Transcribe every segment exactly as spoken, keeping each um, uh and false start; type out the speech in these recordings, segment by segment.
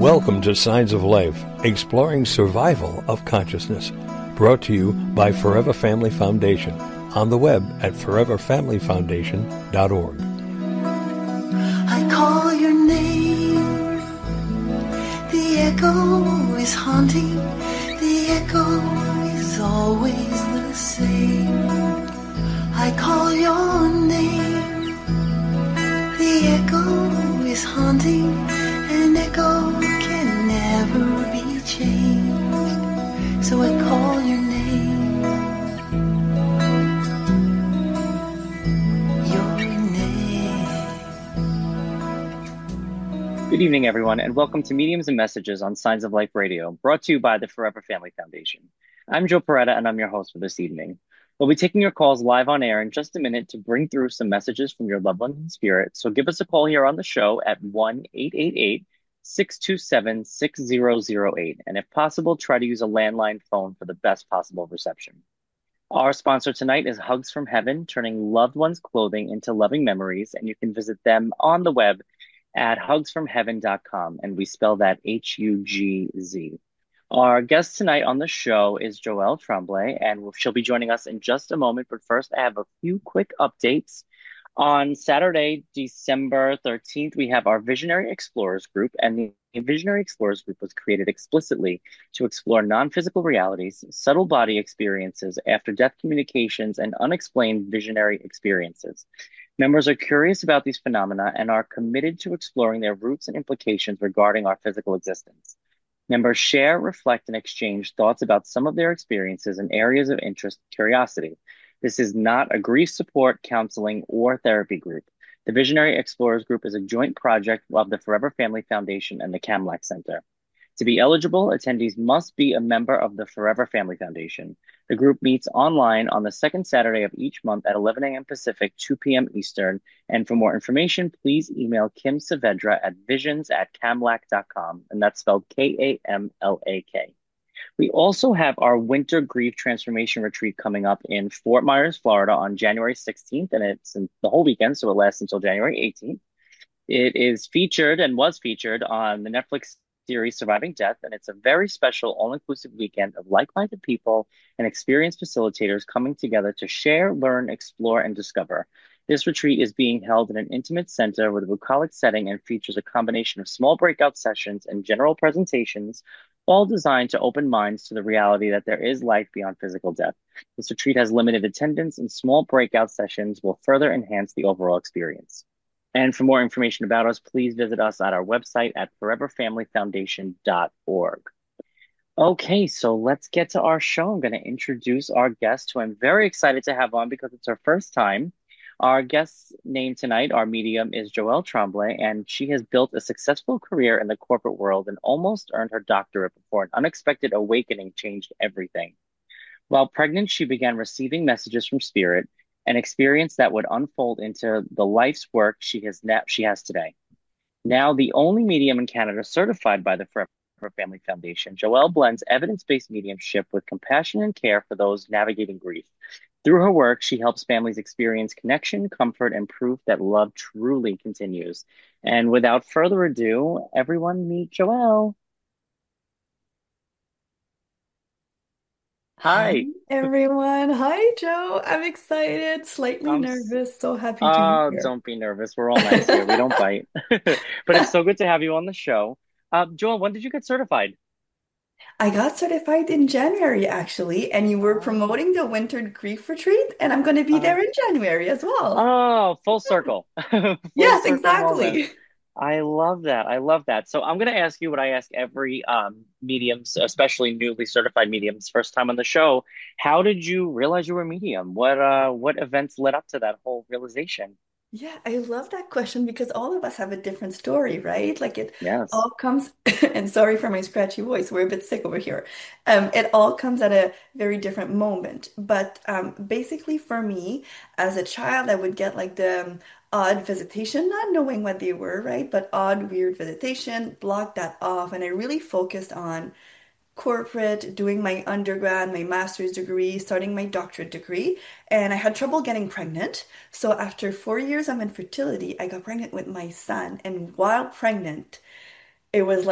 Welcome to Signs of Life, exploring survival of consciousness. Brought to you by Forever Family Foundation, on the web at forever family foundation dot org. I call your name, the echo is haunting, the echo is always the same. I call your name, the echo is haunting, an echo can never be changed, so I call your name, your name. Good evening, everyone, and welcome to Mediums and Messages on Signs of Life Radio, brought to you by the Forever Family Foundation. I'm Joe Peretta, and I'm your host for this evening. We'll be taking your calls live on air in just a minute to bring through some messages from your loved ones in spirit. So give us a call here on the show at one eight eight eight, six two seven, six zero zero eight. And if possible, try to use a landline phone for the best possible reception. Our sponsor tonight is Hugs from Heaven, turning loved ones' clothing into loving memories. And you can visit them on the web at hugs from heaven dot com. And we spell that H U G Z. Our guest tonight on the show is Joelle Tremblay, and she'll be joining us in just a moment. But first, I have a few quick updates. On Saturday, December thirteenth, we have our Visionary Explorers group, and the Visionary Explorers group was created explicitly to explore non-physical realities, subtle body experiences, after-death communications, and unexplained visionary experiences. Members are curious about these phenomena and are committed to exploring their roots and implications regarding our physical existence. Members share, reflect, and exchange thoughts about some of their experiences and areas of interest and curiosity. This is not a grief support, counseling, or therapy group. The Visionary Explorers Group is a joint project of the Forever Family Foundation and the Kamlak Center. To be eligible, attendees must be a member of the Forever Family Foundation. The group meets online on the second Saturday of each month at eleven a.m. Pacific, two p.m. Eastern. And for more information, please email Kim Saavedra at visions at kamlak dot com, and that's spelled K A M L A K. We also have our Winter Grief Transformation Retreat coming up in Fort Myers, Florida on January sixteenth, and it's in the whole weekend, so it lasts until January eighteenth. It is featured and was featured on the Netflix series Surviving Death, and it's a very special all-inclusive weekend of like-minded people and experienced facilitators coming together to share, learn, explore, and discover. This retreat is being held in an intimate center with a bucolic setting and features a combination of small breakout sessions and general presentations, all designed to open minds to the reality that there is life beyond physical death. This retreat has limited attendance, and small breakout sessions will further enhance the overall experience. And for more information about us, please visit us at our website at forever family foundation dot org. Okay, so let's get to our show. I'm going to introduce our guest, who I'm very excited to have on because it's her first time. Our guest's name tonight, our medium, is Joelle Tremblay, and she has built a successful career in the corporate world and almost earned her doctorate before an unexpected awakening changed everything. While pregnant, she began receiving messages from Spirit, an experience that would unfold into the life's work she has na- she has today. Now the only medium in Canada certified by the Forever Family Foundation, Joelle blends evidence-based mediumship with compassion and care for those navigating grief. Through her work, she helps families experience connection, comfort, and proof that love truly continues. And without further ado, everyone meet Joelle. Hi, Hi. everyone. Hi, Joe. I'm excited, slightly I'm s- nervous, so happy to be uh, here. don't be nervous. We're all nice here. We don't bite. But it's so good to have you on the show. Uh, Joelle, when did you get certified? I got certified in January, actually, and you were Oh, promoting the Winter Grief Retreat, and I'm going to be uh, there in January as well. oh, full circle. Full Yes, circle moment. exactly. I love that. I love that. So I'm going to ask you what I ask every um, mediums, especially newly certified mediums, first time on the show. How did you realize you were a medium? What uh, what events led up to that whole realization? Yeah, I love that question because all of us have a different story, right? Like it Yes. all comes, and sorry for my scratchy voice, we're a bit sick over here. Um, it all comes at a very different moment. But um, basically, for me, as a child, I would get like the um, odd visitation, not knowing what they were, right? But odd, weird visitation, block that off, and I really focused on corporate, doing my undergrad, my master's degree, starting my doctorate degree, and I had trouble getting pregnant. So after four years of infertility, I got pregnant with my son. And while pregnant, it was like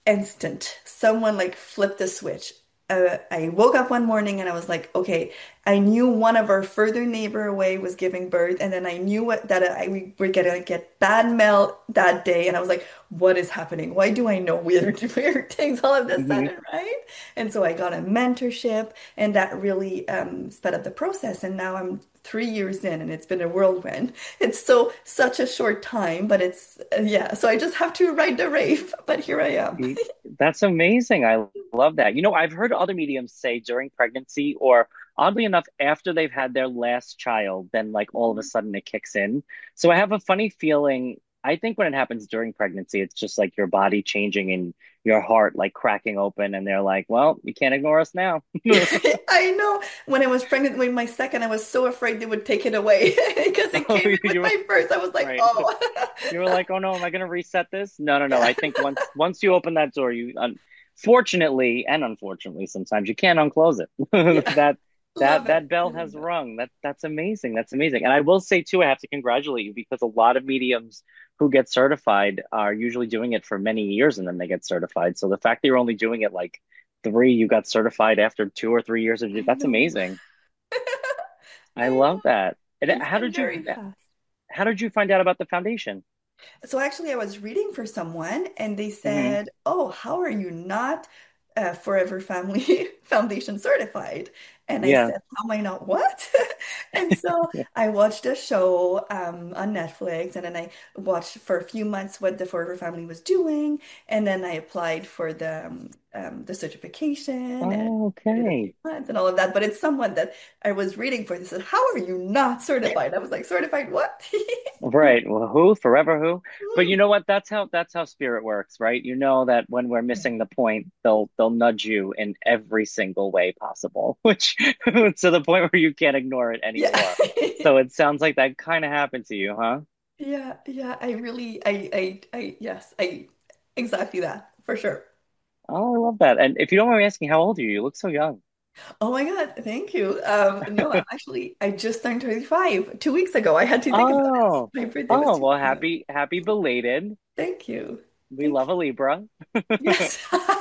instant. Someone like flipped the switch. Uh, I woke up one morning and I was like, okay, I knew one of our further neighbor away was giving birth, and then I knew what that I, we were gonna get bad mail that day, and I was like, what is happening? Why do I know weird, weird things all of a Hmm. sudden, right? And so I got a mentorship, and that really um, sped up the process. And now I'm three years in, and it's been a whirlwind. It's so such a short time, but it's uh, yeah. So I just have to ride the wave, but here I am. That's amazing. I love that. You know, I've heard other mediums say during pregnancy, or oddly enough, after they've had their last child, then like all of a sudden it kicks in. So I have a funny feeling. I think when it happens during pregnancy, it's just like your body changing and your heart like cracking open, and they're like, well, you can't ignore us now. I know. When I was pregnant with my second, I was so afraid they would take it away because it Oh, came in with you were my first. I was like, right. oh, You were like, oh no, am I gonna reset this? No, no, no. yeah. I think once once you open that door, you unfortunately and unfortunately sometimes you can't unclose it. Yeah. That Love that it. that bell Love has it. rung. That that's amazing. That's amazing. And I will say too, I have to congratulate you because a lot of mediums who get certified are usually doing it for many years and then they get certified. So the fact that you're only doing it like three, you got certified after two or three years of I that's know. amazing. I I love know. that. And It's how been did you very fast. how did you find out about the foundation? So actually, I was reading for someone, and they Hmm. said, "Oh, how are you not uh, Forever Family Foundation certified?" And I Yeah. said, "How am I not what?" And so I watched a show um, on Netflix, and then I watched for a few months what the Forever Family was doing, and then I applied for the um, um, the certification, and Oh, I did a few okay. months and all of that. But it's someone that I was reading for. They said, "How are you not certified?" I was like, "Certified what?" Right. Well, who? Forever who? But you know what? That's how that's how spirit works, right? You know that when we're Yeah. missing the point, they'll they'll nudge you in every single way possible, which to the point where you can't ignore it Yeah. anymore. So it sounds like that kind of happened to you, huh? Yeah, yeah, I really I I I yes, I exactly that for sure. Oh, I love that. And if you don't mind me asking, how old are you? You look so young. Oh my God, thank you. Um no, I'm actually I just turned thirty-five two weeks ago. I had to think about it. Oh, My birthday was oh, two well, weeks ago. happy happy belated. Thank you. We Thank love a you. Libra. Yes.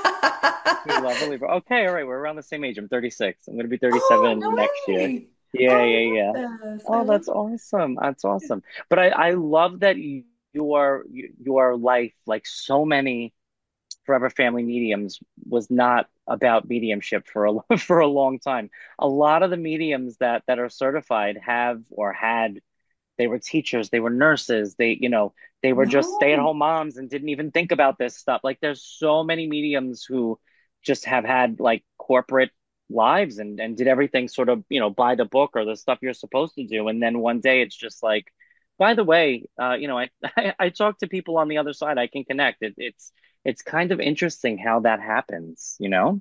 We love a Libra. Okay, all right, we're around the same age. I'm thirty-six. I'm gonna be Oh, thirty-seven next no year. way. Yeah, Oh, yeah, yeah. I love this. I Oh, love that's awesome. That's awesome. But I, I love that you, your your life, like so many Forever Family mediums, was not about mediumship for a for a long time. A lot of the mediums that that are certified have or had they were teachers, they were nurses, they, you know, they were just no. stay-at-home moms and didn't even think about this stuff. Like there's so many mediums who just have had like corporate lives and and did everything sort of, you know, by the book or the stuff you're supposed to do. And then one day it's just like, by the way, uh, you know, I, I I talk to people on the other side. I can connect. It, it's it's kind of interesting how that happens, you know?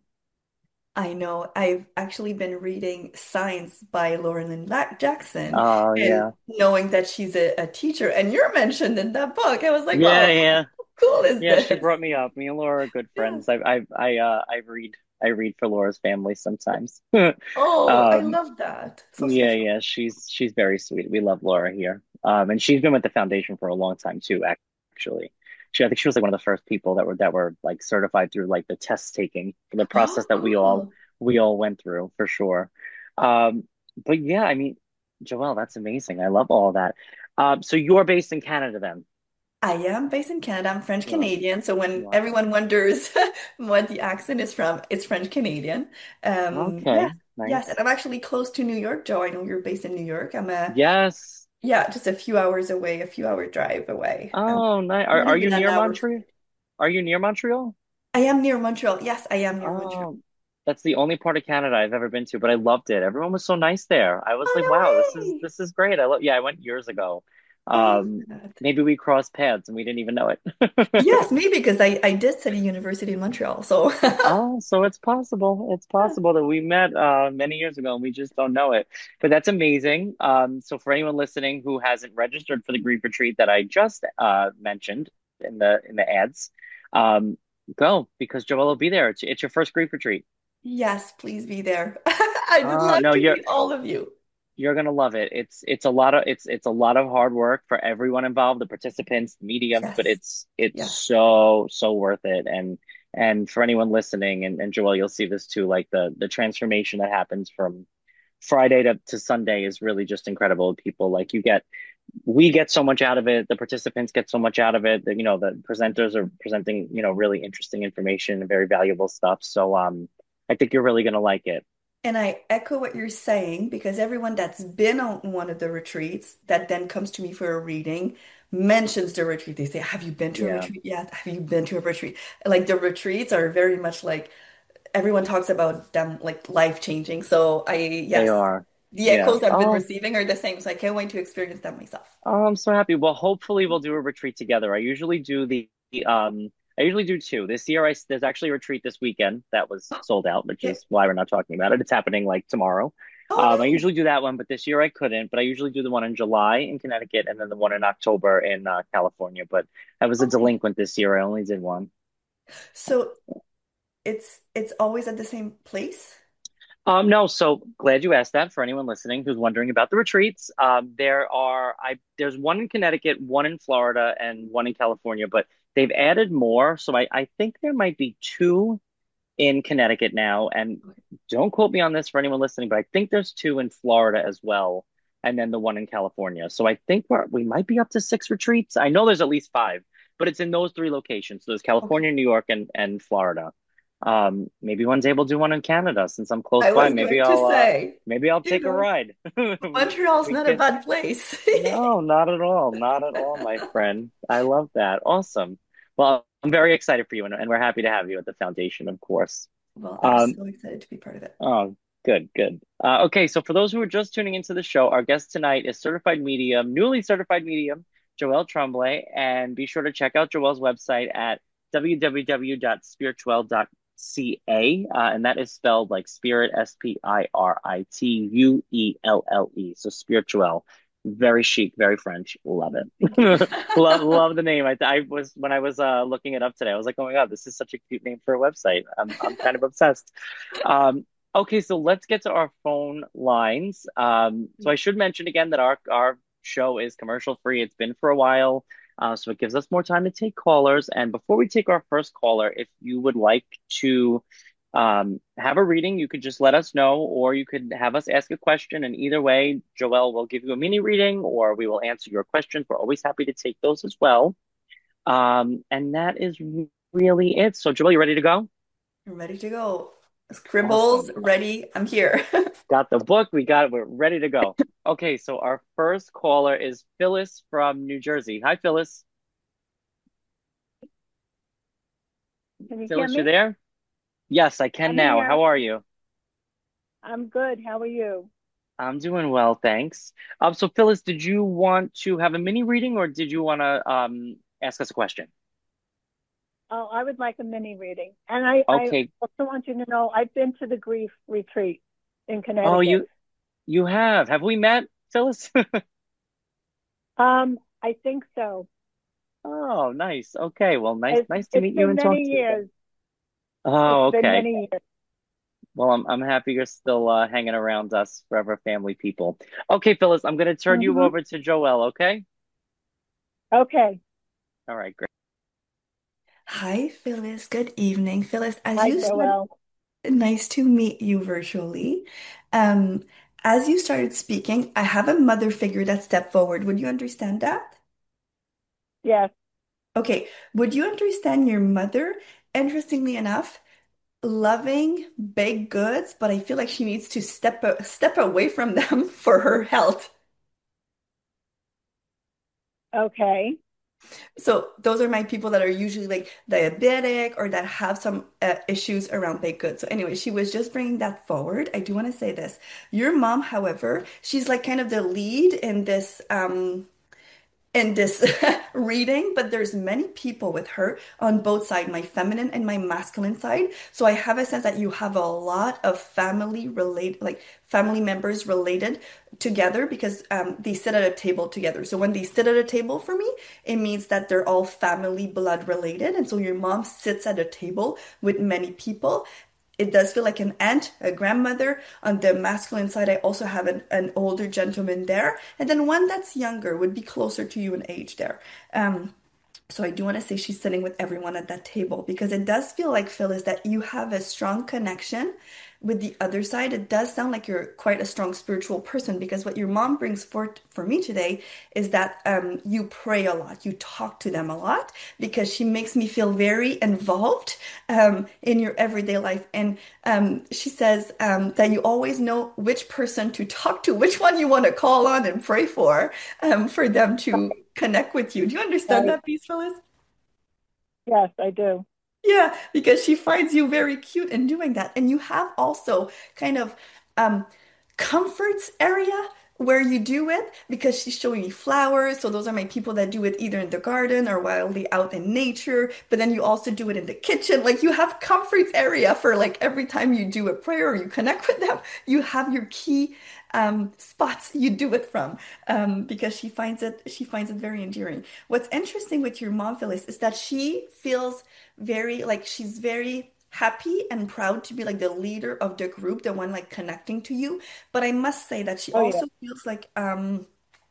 I know. I've actually been reading Science by Lauren Lynn La- Jackson Oh and yeah. knowing that she's a, a teacher and you're mentioned in that book. I was like, Yeah, oh, yeah. how cool is Yeah, she this? brought me up. Me and Laura are good Yeah. friends. I I I uh I read I read for Laura's family sometimes. Oh, I Um love that. So yeah, special. yeah, she's she's very sweet. We love Laura here. Um and she's been with the foundation for a long time too, actually. She I think she was like one of the first people that were that were like certified through like the test taking for the process that we all Oh, we all went through for sure. Um but yeah, I mean, Joelle, that's amazing. I love all that. Um so you're based in Canada then? I am based in Canada. I'm French You are. Canadian. So when You are. everyone wonders what the accent is from, it's French Canadian. Um, yes, Okay, yes. And nice. I'm actually close to New York, Joe. I know you're based in New York. I'm a Yes. Yeah, just a few hours away, a few hour drive away. Um, Oh, nice. Are not are even you an near hour Montreal? flight. Are you near Montreal? I am near Montreal. Yes, I am near Montreal. Oh, that's the only part of Canada I've ever been to, but I loved it. Everyone was so nice there. I was like, wow, this Oh, no is way. this is great. I love, yeah, I went years ago. I love Um, that. maybe we crossed paths and we didn't even know it. Yes, maybe because I, I did study university in Montreal. So, Oh, so it's possible. It's possible that we met uh, many years ago and we just don't know it. But that's amazing. Um, so for anyone listening who hasn't registered for the grief retreat that I just uh, mentioned in the in the ads, um, go because Joelle will be there. It's, it's your first grief retreat. yes, please be there. I would Uh, love no, to you're meet all of you. you're gonna love it. It's it's a lot of it's it's a lot of hard work for everyone involved, the participants, the mediums, but Yes, it's it's yes. so so worth it. And And for anyone listening, and, and Joelle, you'll see this too, like the the transformation that happens from Friday to, to Sunday is really just incredible. People like you get, we get so much out of it. The participants get so much out of it. That you know, the presenters are presenting, you know, really interesting information and very valuable stuff. So um, I think you're really gonna like it. And I echo what you're saying because everyone that's been on one of the retreats that then comes to me for a reading mentions the retreat. They say, have you been to a Yeah, retreat yet? Have you been to a retreat? Like the retreats are very much like everyone talks about them like life changing. So I, they yes, are. the Yeah. echoes I've been Oh, receiving are the same. So I can't wait to experience them myself. oh, I'm so happy. Well, hopefully we'll do a retreat together. I usually do the um I usually do two. This year I there's actually a retreat this weekend that was sold out, which Okay. is why we're not talking about it. It's happening like tomorrow. Oh, Um, I nice. usually do that one, but this year I couldn't. But I usually do the one in July in Connecticut and then the one in October in uh, California. But I was a Okay. delinquent this year. I only did one. So it's it's always at the same place. Um, no, so glad you asked that for anyone listening who's wondering about the retreats. Um, there are I there's one in Connecticut, one in Florida, and one in California, but they've added more. So I, I think there might be two in Connecticut now. And don't quote me on this for anyone listening, but I think there's two in Florida as well, and then the one in California. So I think we're we might be up to six retreats. I know there's at least five, but it's in those three locations. So there's Okay. California, New York, and and Florida. Um, maybe one's able to do one in Canada since I'm close I by. was Maybe going to I'll uh say, maybe I'll you take a know, ride. We Montreal's we not a can bad place. no, not at all. Not at all, my friend. I love that. Awesome. Well, I'm very excited for you, and, and we're happy to have you at the foundation, of course. Well, I'm Um, so excited to be part of it. oh, good, good. Uh, okay, so for those who are just tuning into the show, our guest tonight is certified medium, newly certified medium, Joelle Tremblay, and be sure to check out Joelle's website at w w w dot spirituelle dot c a, uh, and that is spelled like spirit, S P I R I T U E L L E. So spirituelle, very chic, very French. Love Thank you. it. Love, love the name. I, I was when I was uh, looking it up today, I was like, oh my God, this is such a cute name for a website. I'm I'm kind of obsessed. Um, okay, so let's get to our phone lines. Um, so I Yeah. should mention again that our our show is commercial free. It's been for a while, uh, so it gives us more time to take callers. And before we take our first caller, if you would like to um, have a reading, you could just let us know, or you could have us ask a question. And either way, Joelle will give you a mini reading, or we will answer your questions. We're always happy to take those as well. Um, and that is really it. So, Joelle, you ready to go? I'm ready to go. Scribbles, Awesome. ready. I'm here. Got the book. We got it. We're ready to go. Okay, so our first caller is Phyllis from New Jersey. Hi, Phyllis. Can you hear Phyllis, you me? there? Yes, I can I'm now. here. How are you? I'm good. How are you? I'm doing well, thanks. Um, so Phyllis, did you want to have a mini reading or did you want to um ask us a question? Oh, I would like a mini reading. And I, I Okay. also want you to know I've been to the grief retreat in Oh, Connecticut. you you have. Have we met, Phyllis? Um, I think so. Oh, nice. Okay. Well, nice It's nice to it's meet you been and talk many to you again. years. It's Oh, been okay. many years. Well, I'm I'm happy you're still uh, hanging around us, Forever Family people. Okay, Phyllis, I'm gonna turn you Hmm. over to Joelle, okay? Okay. All right, great. Hi, Phyllis. Good evening. Phyllis, as Hi, you said, Joelle. nice to meet you virtually. Um, as you started speaking, I have a mother figure that stepped forward. Would you understand that? Yes. Okay. Would you understand your mother? Interestingly enough, loving baked goods, but I feel like she needs to step a, step away from them for her health. Okay. So those are my people that are usually like diabetic or that have some uh, issues around baked goods. So anyway, she was just bringing that forward. I do want to say this. Your mom, however, she's like kind of the lead in this um in this reading, but there's many people with her on both sides, my feminine and my masculine side. So I have a sense that you have a lot of family related, like family members related together because um, they sit at a table together. So when they sit at a table for me, it means that they're all family blood related. And so your mom sits at a table with many people. It does feel like an aunt, a grandmother. On the masculine side, I also have an, an older gentleman there. And then one that's younger would be closer to you in age there. Um, So I do want to say she's sitting with everyone at that table because it does feel like, Phyllis, that you have a strong connection with the other side. It does sound like you're quite a strong spiritual person because what your mom brings forth for me today is that um, you pray a lot, you talk to them a lot because she makes me feel very involved um, in your everyday life. And um, she says um, that you always know which person to talk to, which one you want to call on and pray for um, for them to connect with you. Do you understand Right. that piece, Phyllis? Yes, I do. Yeah, because she finds you very cute in doing that. And you have also kind of um comforts area where you do it because she's showing me flowers. So those are my people that do it either in the garden or wildly out in nature. But then you also do it in the kitchen. Like you have comforts area for like every time you do a prayer or you connect with them, you have your key um spots you do it from um because she finds it she finds it very endearing. What's interesting with your mom, Phyllis, is that she feels very like she's very happy and proud to be like the leader of the group, the one like connecting to you. But I must say that she Oh, yeah. also feels like um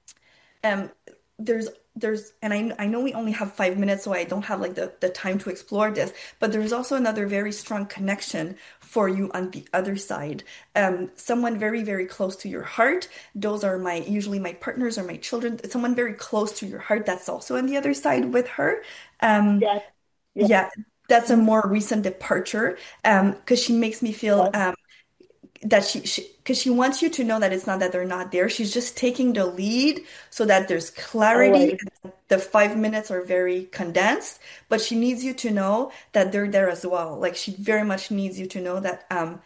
um there's there's and I I know we only have five minutes, so I don't have like the, the time to explore this, but there's also another very strong connection for you on the other side. Um, someone very, very close to your heart. Those are my usually my partners or my children, someone very close to your heart that's also on the other side with her. Um, Yes. Yes. yeah, that's a Mhm. more recent departure um because she makes me feel Yes. um that she she because she wants you to know that it's not that they're not there. She's just taking the lead so that there's clarity. Always. The five minutes are very condensed, but she needs you to know that they're there as well. Like she very much needs you to know that um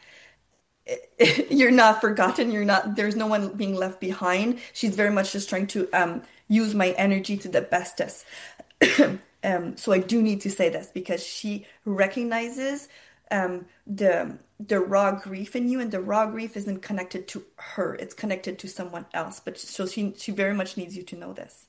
you're not forgotten. You're not, there's no one being left behind. She's very much just trying to um use my energy to the bestest. Um, so I do need to say this because she recognizes um, the the raw grief in you, and the raw grief isn't connected to her; it's connected to someone else. But so she she very much needs you to know this.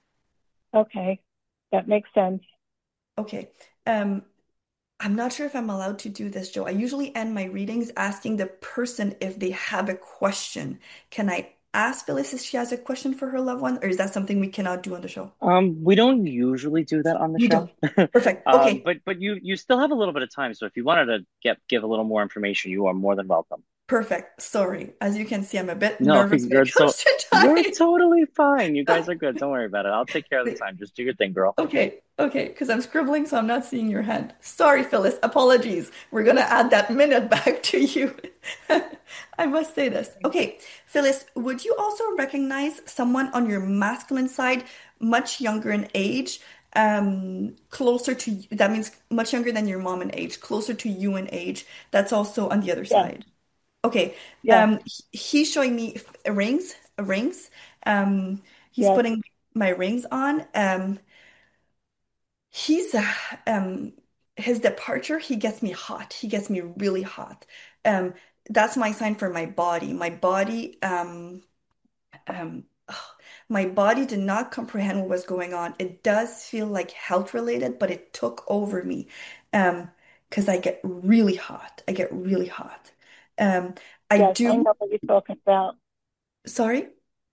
Okay. That makes sense. Okay. Um, I'm not sure if I'm allowed to do this, Joe. I usually end my readings asking the person if they have a question. Can I ask Phyllis if she has a question for her loved one, or is that something we cannot do on the show? Um, we don't usually do that on the You show. don't. Perfect. Um, Okay. but but you you still have a little bit of time, so if you wanted to get give a little more information, you are more than welcome. Perfect. Sorry. As you can see, I'm a bit No, nervous when you're it so comes to you're time. totally fine. You guys are good. Don't worry about it. I'll take care of the Wait, time. Just do your thing, girl. okay, okay, because I'm scribbling, so I'm not seeing your hand. Sorry, Phyllis. Apologies. We're gonna add that minute back to you. I must say this. Okay, Phyllis, would you also recognize someone on your masculine side, much younger in age, um, closer to, that means much younger than your mom in age, closer to you in age, that's also on the other Yes. side? Okay. Yes. Um, he- he's showing me f- rings, rings. Um, he's Yes. putting my rings on. Um, he's uh, um, his departure, he gets me hot. He gets me really hot. Um, that's my sign for my body. My body, um, um, ugh, my body did not comprehend what was going on. It does feel like health related, but it took over me. Um, because I get really hot. I get really hot. Um, I Yes. I do. know what you're talking about. Sorry.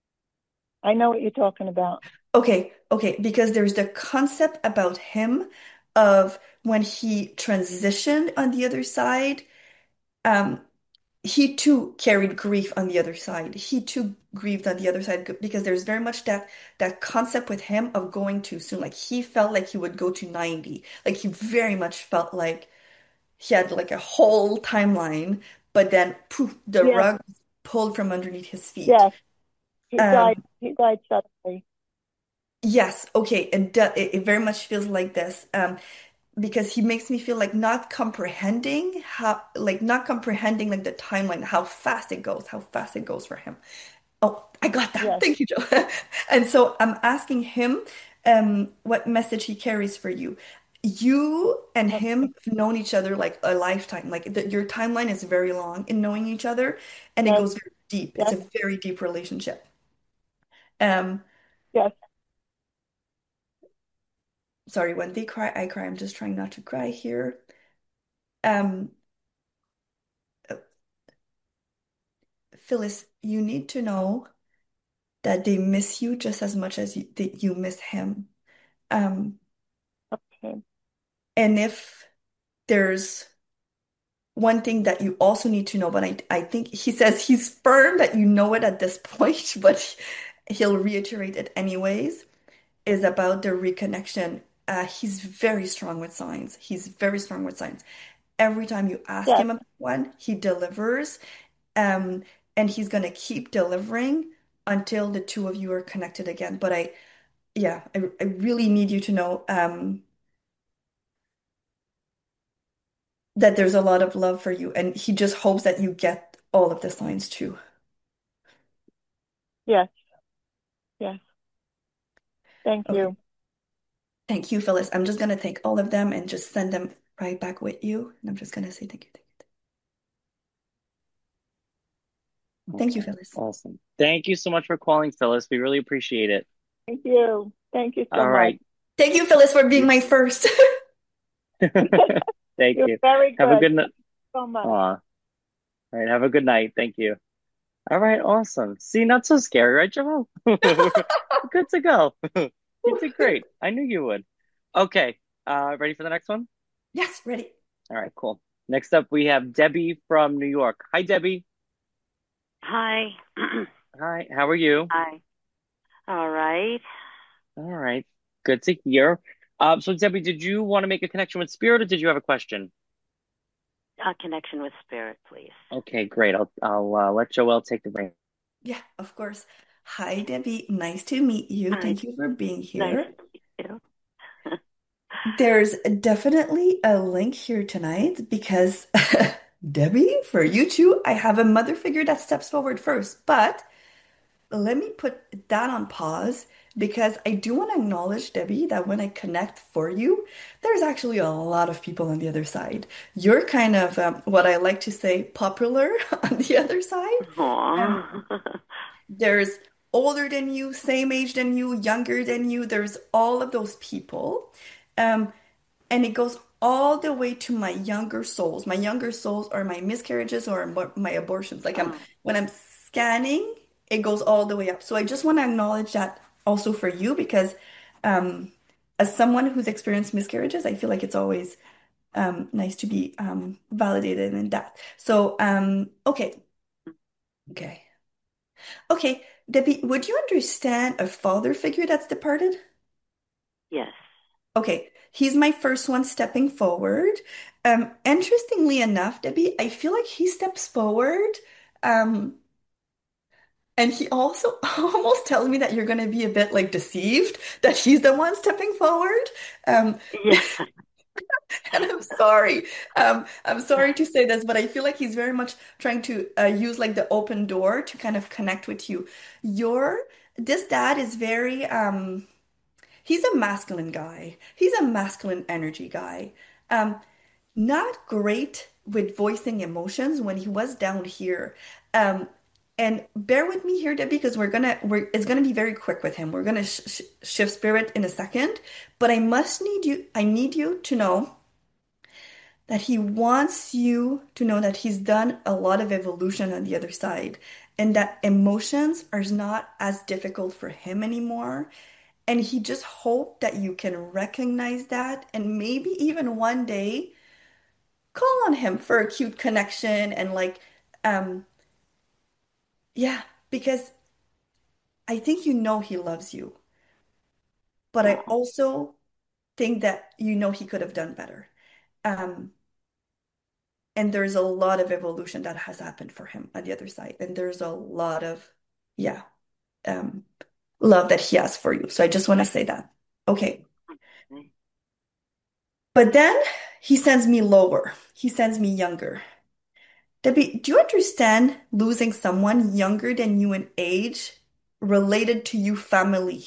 I know what you're talking about. Okay, okay, because there's the concept about him of when he transitioned on the other side, um, he too carried grief on the other side. He too grieved on the other side g- because there's very much that that concept with him of going too soon. Like he felt like he would go to ninety. Like he very much felt like he had like a whole timeline, but then poof, the Yes. rug was pulled from underneath his feet. Yes. He Um, died. He died suddenly. yes, okay, it, do, it it very much feels like this. Um, because he makes me feel like not comprehending how like not comprehending like the timeline, how fast it goes, how fast it goes for him. Oh, I got that. Yes. Thank you, Joe. And so I'm asking him um what message he carries for you. You and Okay. him have known each other like a lifetime. Like the, your timeline is very long in knowing each other, and it Yes. goes very deep. It's Yes. a very deep relationship. Um, Yes. sorry, when they cry, I cry. I'm just trying not to cry here. Um, Phyllis, you need to know that they miss you just as much as you, that you miss him. Um, And if there's one thing that you also need to know, but I, I think he says he's firm that you know it at this point, but he'll reiterate it anyways, is about the reconnection. Uh, he's very strong with signs. He's very strong with signs. Every time you ask Yes. him about one, he delivers. Um, and he's gonna keep delivering until the two of you are connected again. But I, yeah, I, I really need you to know um, that there's a lot of love for you, and he just hopes that you get all of the signs too. Yes. Yes. Thank Okay. you. Thank you, Phyllis. I'm just gonna take all of them and just send them right back with you. And I'm just gonna say thank you, thank you. Thank you, Okay, Phyllis. awesome. Thank you so much for calling, Phyllis. We really appreciate it. Thank you. Thank you so All much. right. Thank you, Phyllis, for being You- my first. Thank You're you. very Have a good. good night. Thank you so much. All right. Have a good night. Thank you. All right. Awesome. See, not so scary, right, Jamal? We're good to go. You did great. I knew you would. Okay. Uh, ready for the next one? Yes, ready. All right, cool. Next up, we have Debbie from New York. Hi, Debbie. Hi. Hi. How are you? Hi. All right. All right. Good to hear. Um, so Debbie, did you want to make a connection with Spirit or did you have a question? A connection with spirit, please. Okay, great. I'll I'll uh, let Joelle take the reins. Yeah, of course. Hi, Debbie. Nice to meet you. Hi. Thank you for being Nice here. to meet you. There's definitely a link here tonight because Debbie, for you too, I have a mother figure that steps forward first. But let me put that on pause because I do want to acknowledge, Debbie, that when I connect for you, there's actually a lot of people on the other side. You're kind of um, what I like to say, popular on the other side. Um, Aw. there's older than you, same age than you, younger than you. There's all of those people. Um, and it goes all the way to my younger souls. My younger souls are my miscarriages or my my abortions. Like I'm Oh, when I'm scanning, it goes all the way up. So I just want to acknowledge that also for you because um, as someone who's experienced miscarriages, I feel like it's always um, nice to be um, validated in that. So um, okay, okay, okay, Debbie, would you understand a father figure that's departed? yes. Okay, he's my first one stepping forward. Um, interestingly enough, Debbie, I feel like he steps forward, um, and he also almost tells me that you're going to be a bit like deceived that he's the one stepping forward. Um, Yeah. and I'm sorry. Um, I'm sorry to say this, but I feel like he's very much trying to uh, use like the open door to kind of connect with you. Your this dad is very um he's a masculine guy. He's a masculine energy guy. Um, not great with voicing emotions when he was down here. Um, and bear with me here, Debbie, because we're gonna we're it's gonna be very quick with him. We're gonna sh sh shift spirit in a second, but I must need you. I need you to know that he wants you to know that he's done a lot of evolution on the other side, and that emotions are not as difficult for him anymore. And he just hoped that you can recognize that and maybe even one day call on him for a cute connection and like um yeah, because I think you know he loves you, but I Oh, also think that you know he could have done better. Um and there's a lot of evolution that has happened for him on the other side and there's a lot of yeah, um love that he has for you. So I just want to say that. Okay. okay. But then he sends me lower. He sends me younger. Debbie, do you understand losing someone younger than you in age related to you family?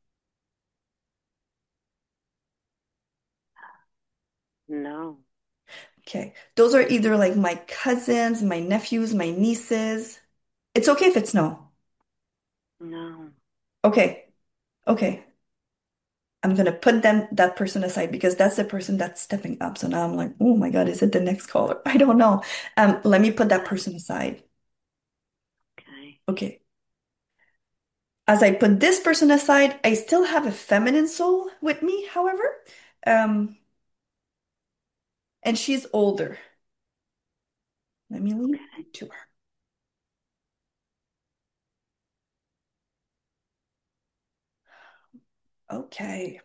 No. Okay. Those are either like my cousins, my nephews, my nieces. It's okay if it's no. No. Okay. Okay. I'm gonna put them that person aside because that's the person that's stepping up. So now I'm like, oh my God, is it the next caller? I don't know. Um, let me put that person aside. Okay. Okay. As I put this person aside, I still have a feminine soul with me, however. Um, and she's older. Let me leave Okay. it to her. Okay.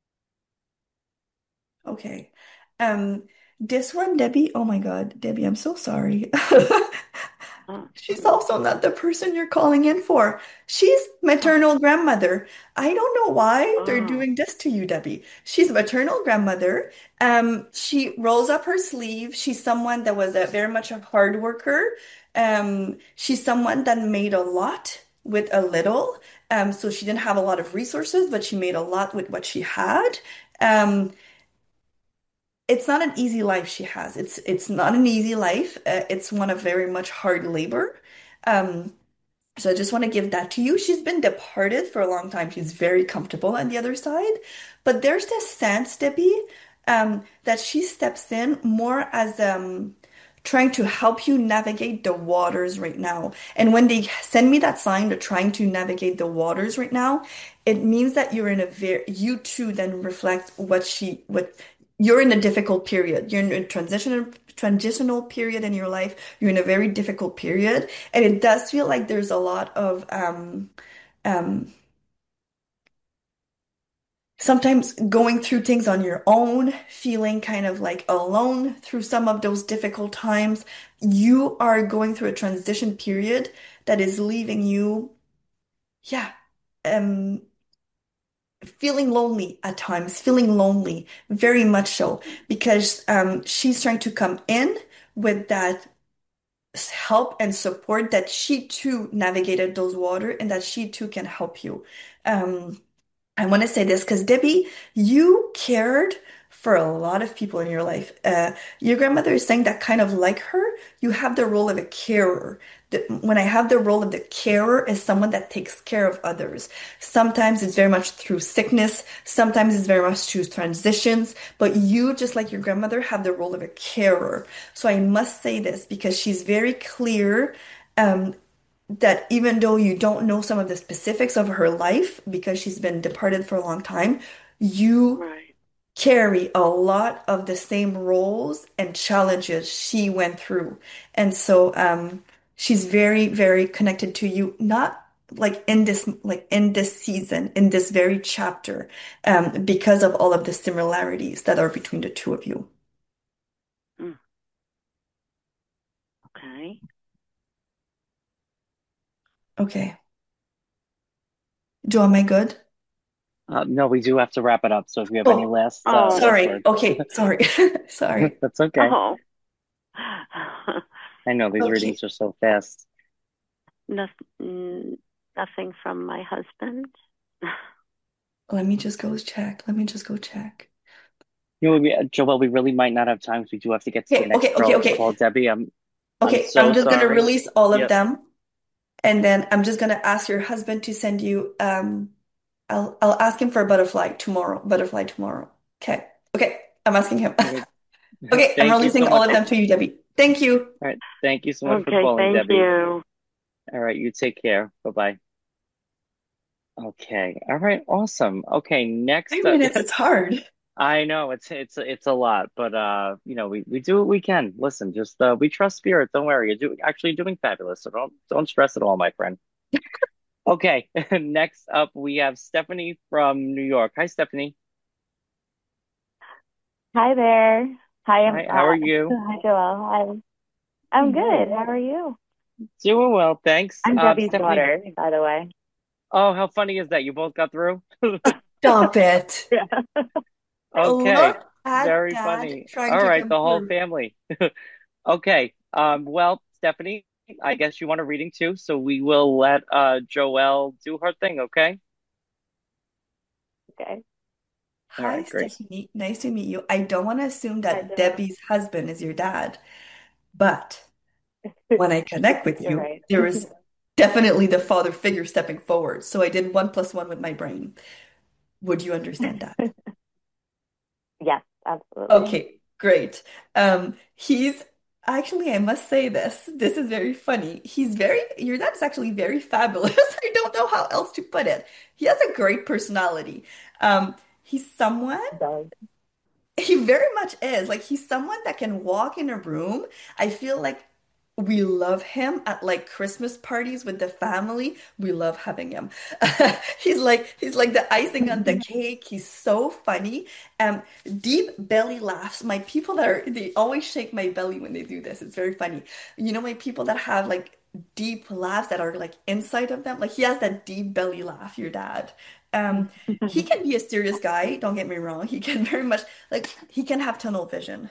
Okay. Um, this one, Debbie, oh my God, Debbie, I'm so sorry. Oh, She's also not the person you're calling in for. She's oh, maternal grandmother. I don't know why they're oh, doing this to you, Debbie. She's maternal grandmother. Um, she rolls up her sleeve. She's someone that was a, very much a hard worker. Um, she's someone that made a lot with a little. Um, so she didn't have a lot of resources, but she made a lot with what she had. Um, it's not an easy life she has. It's it's not an easy life. Uh, it's one of very much hard labor. Um, so I just want to give that to you. She's been departed for a long time. She's very comfortable on the other side. But there's this sense, Debbie, um, that she steps in more as um, trying to help you navigate the waters right now. And when they send me that sign, they're trying to navigate the waters right now, it means that you're in a very, you too then reflect what she, what you're in a difficult period. You're in a transitional transitional period in your life. You're in a very difficult period. And it does feel like there's a lot of um, um, sometimes going through things on your own, feeling kind of like alone through some of those difficult times. You are going through a transition period that is leaving you, yeah, um, feeling lonely at times, feeling lonely, very much so, because um, she's trying to come in with that help and support that she too navigated those water and that she too can help you. Um, I want to say this because Debbie, you cared for a lot of people in your life. Uh, your grandmother is saying that kind of like her, you have the role of a carer. The- when I have the role of the carer as someone that takes care of others. Sometimes it's very much through sickness, sometimes it's very much through transitions, but you, just like your grandmother, have the role of a carer. So I must say this because she's very clear. Um, that even though you don't know some of the specifics of her life because she's been departed for a long time, you right. carry a lot of the same roles and challenges she went through. And so um, she's very, very connected to you, not like in this like in this season, in this very chapter, um, because of all of the similarities that are between the two of you. Mm, okay. Okay. Joe, am I good? Uh, no, we do have to wrap it up. So if you have any Oh, last uh, Oh, last sorry. words, Okay, sorry. Sorry. that's okay. oh. I know these Okay. readings are so fast. Nothing, nothing from my husband. Let me just go check. Let me just go check. You know, we, Joel, we really might not have time. 'Cause we do have to get to the Okay, next okay, okay, call, okay. call Debbie. I'm I'm Okay, I'm so just gonna sorry. release all of Yep. them and then I'm just gonna ask your husband to send you um I'll I'll ask him for a butterfly tomorrow. Butterfly tomorrow. Okay. Okay, I'm asking him. Okay. Okay, I'm Thank you releasing so all much. of them to you, Debbie. Thank you. All right. Thank you so much for Okay, calling, thank Debbie. you. All right. You take care. Bye bye. Okay. All right. Awesome. Okay. Next Five up, minutes, it's hard. I know it's it's it's a lot, but uh, you know, we we do what we can. Listen, just uh, we trust spirit. Don't worry. You're doing actually doing fabulous. So don't don't stress at all, my friend. Okay. Next up, we have Stephanie from New York. Hi, Stephanie. Hi there. Hi, I'm Hi. How are uh you? hi Joelle. Hi. I'm good. How are you? Doing well, thanks. I'm Um, Debbie's Stephanie. daughter, by the way. Oh, how funny is that? You both got through? Stop it. Yeah. Okay. Look at Very Dad funny. trying All to right, come the whole through. family. Okay. Um, well, Stephanie, I guess you want a reading too, so we will let uh Joelle do her thing, okay? Okay. All Hi, right, great. Stephanie. Nice to meet you. I don't want to assume Hi, that Joelle. Debbie's husband is your dad, but when I connect with You're you, right. there is definitely the father figure stepping forward. So I did one plus one with my brain. Would you understand that? Yes, absolutely. Okay, great. Um, he's actually, I must say this. This is very funny. He's very, your dad is actually very fabulous. I don't know how else to put it. He has a great personality. Um, he's someone Does. He very much is. Like he's someone that can walk in a room. I feel like we love him at like Christmas parties with the family. We love having him. He's like he's like the icing on the cake. He's so funny. Um, deep belly laughs. My people that are they always shake my belly when they do this. It's very funny. You know, my people that have like deep laughs that are like inside of them. Like he has that deep belly laugh, your dad. Um, he can be a serious guy, don't get me wrong. He can very much like he can have tunnel vision.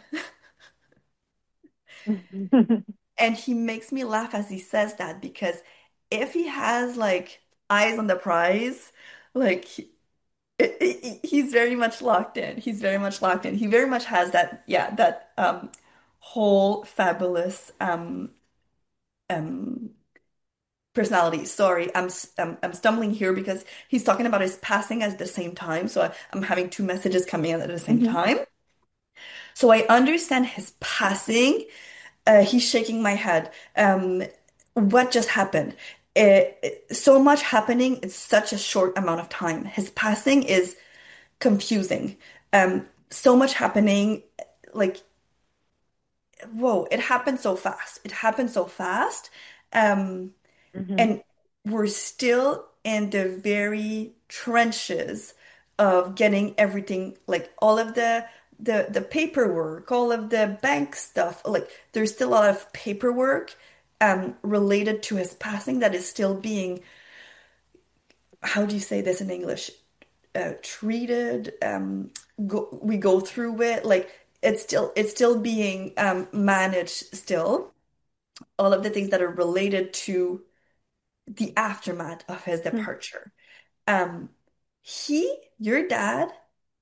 And he makes me laugh as he says that because if he has like eyes on the prize, like he- it, it- he's very much locked in. He's very much locked in. He very much has that, yeah, that um whole fabulous um um personality. Sorry, I'm s- I'm, I'm stumbling here because he's talking about his passing at the same time. So I, I'm having two messages coming in at the same Mhm. time. So I understand his passing. Uh, he's shaking my head. Um, what just happened? It, it- so much happening in such a short amount of time. His passing is confusing. Um, so much happening, like, whoa, it happened so fast. It happened so fast. Um, Mhm. and we're still in the very trenches of getting everything, like all of the the the paperwork, all of the bank stuff. Like there's still a lot of paperwork um related to his passing that is still being, how do you say this in English? Uh, treated. Um, go, we go through it like it's still it's still being um managed still. All of the things that are related to the aftermath of his Mhm. departure. Um, he, your dad,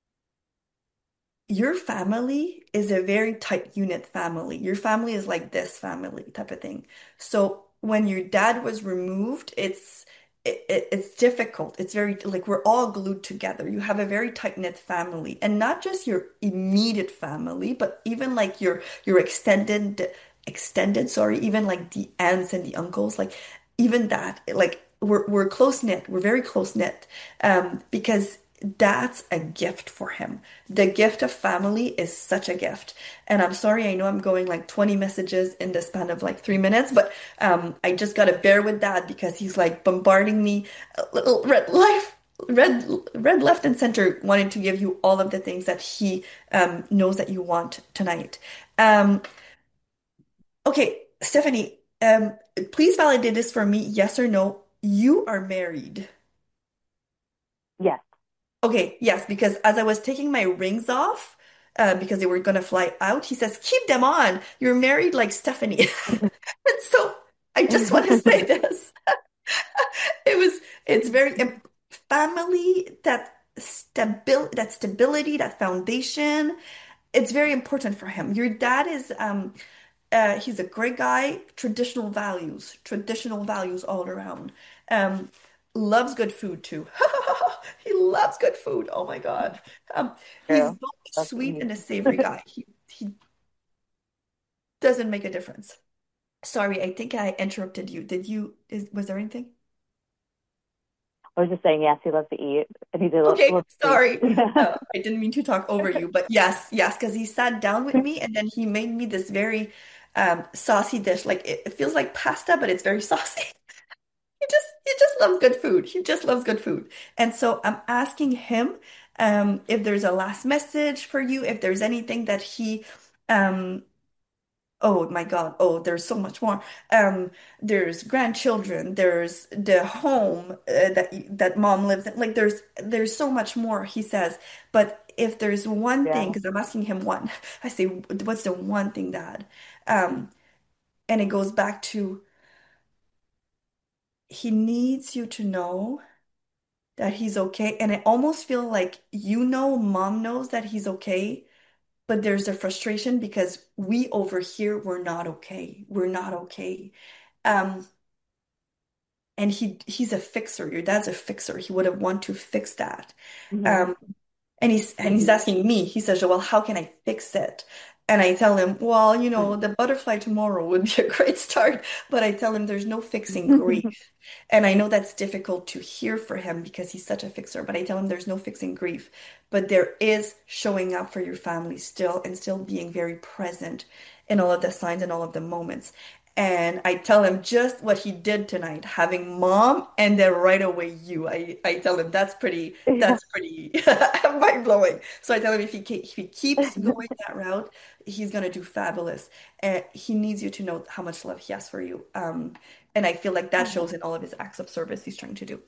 your family is a very tight unit family. Your family is like this family type of thing. So when your dad was removed, it's it, it- it's difficult. It's very like we're all glued together. You have a very tight-knit family, and not just your immediate family, but even like your your extended extended, sorry, even like the aunts and the uncles, like even that, like we're we're close knit. We're very close knit, um, because that's a gift for him. The gift of family is such a gift. And I'm sorry, I know I'm going like twenty messages in the span of like three minutes, but um, I just gotta bear with that because he's like bombarding me, a little red life, red, red, left, and center, wanting to give you all of the things that he um, knows that you want tonight. Um, okay, Stephanie, um, please validate this for me, yes or no. You are married. Yes. Okay, yes, because as I was taking my rings off, uh, because they were gonna fly out, he says, "Keep them on. You're married like Stephanie." And so I just want to say this. It was, it's very im- family, that stabil that stability, that foundation. It's very important for him. Your dad is um uh, he's a great guy. Traditional values, traditional values all around. Um, loves good food too. He loves good food. Oh my God. Um, he's True. both a That's sweet me. and a savory guy. He he doesn't make a difference. Sorry, I think I interrupted you. Did you, is, was there anything? I was just saying, yes, he loves to eat, and he did lo- Okay, love sweets. sorry. Uh, I didn't mean to talk over you, but yes, yes, because he sat down with me and then he made me this very um, saucy dish. Like it, it feels like pasta, but it's very saucy. He just he just loves good food. He just loves good food. And so I'm asking him um, if there's a last message for you, if there's anything that he um, oh my God, oh, there's so much more. Um, there's grandchildren, there's the home uh, that that mom lives in. Like there's there's so much more, he says. But if there's one thing, Yeah. because I'm asking him one, I say, what's the one thing, Dad? Um, and it goes back to he needs you to know that he's okay. And I almost feel like you know, mom knows that he's okay, but there's a frustration because we over here, we're not okay. We're not okay. Um, and he he's a fixer. Your dad's a fixer. He would have want to fix that. Hmm. Um, and he's and he's asking me. He says, "Well, how can I fix it?" And I tell him, well, you know, the butterfly tomorrow would be a great start, but I tell him there's no fixing grief. And I know that's difficult to hear for him because he's such a fixer, but I tell him there's no fixing grief. But there is showing up for your family still and still being very present in all of the signs and all of the moments. And I tell him just what he did tonight, having mom and then right away you. I, I tell him that's pretty, Yeah. that's pretty mind blowing. So I tell him if he, ke- if he keeps going that route, he's gonna do fabulous. And he needs you to know how much love he has for you. Um, and I feel like that shows in all of his acts of service he's trying to do.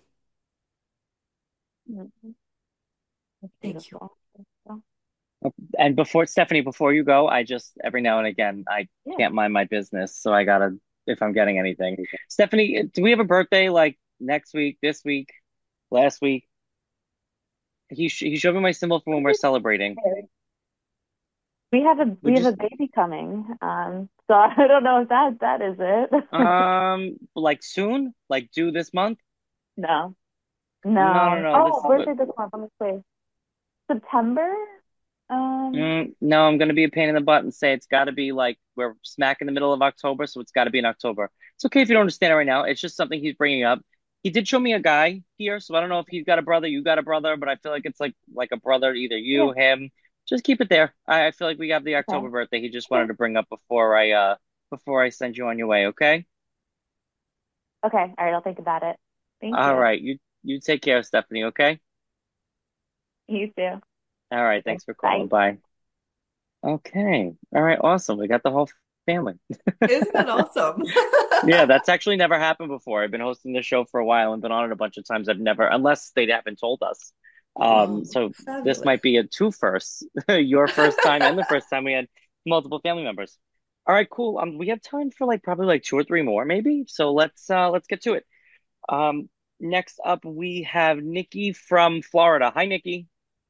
Mhm. That's Thank you. beautiful. So, And before Stephanie, before you go, I just every now and again I yeah. can't mind my business, so I gotta if I'm getting anything. Stephanie, do we have a birthday like next week, this week, last week? He sh he showed me my symbol for when we're celebrating. We have a we Would have you a baby coming. Um, so I don't know if that that is it. um like soon? Like due this month? No. No, no, No. no. Oh, This but birthday this month. Let me see. September? Um, mm, no, I'm gonna be a pain in the butt and say it's gotta be like we're smack in the middle of October, so it's gotta be in October. It's okay if you don't understand it right now. It's just something he's bringing up. He did show me a guy here, so I don't know if he's got a brother, you got a brother, but I feel like it's like like a brother, either yeah. you, him. Just keep it there. I, I feel like we have the Okay. October birthday. He just Okay. wanted to bring up before I uh before I send you on your way, okay? Okay. All right, I'll think about it. Thank All you. right, you you take care, Stephanie, okay? You too. All right, Okay. thanks for calling. Bye. Bye. Okay. All right, awesome. We got the whole family. Isn't that awesome? Yeah, that's actually never happened before. I've been hosting this show for a while and been on it a bunch of times. I've never, unless they haven't told us. Um, Oh, so this fabulous. might be a two firsts, your first time and the first time we had multiple family members. All right, cool. Um, we have time for like probably like two or three more, maybe. So let's uh let's get to it. Um, next up we have Nikki from Florida. Hi, Nikki.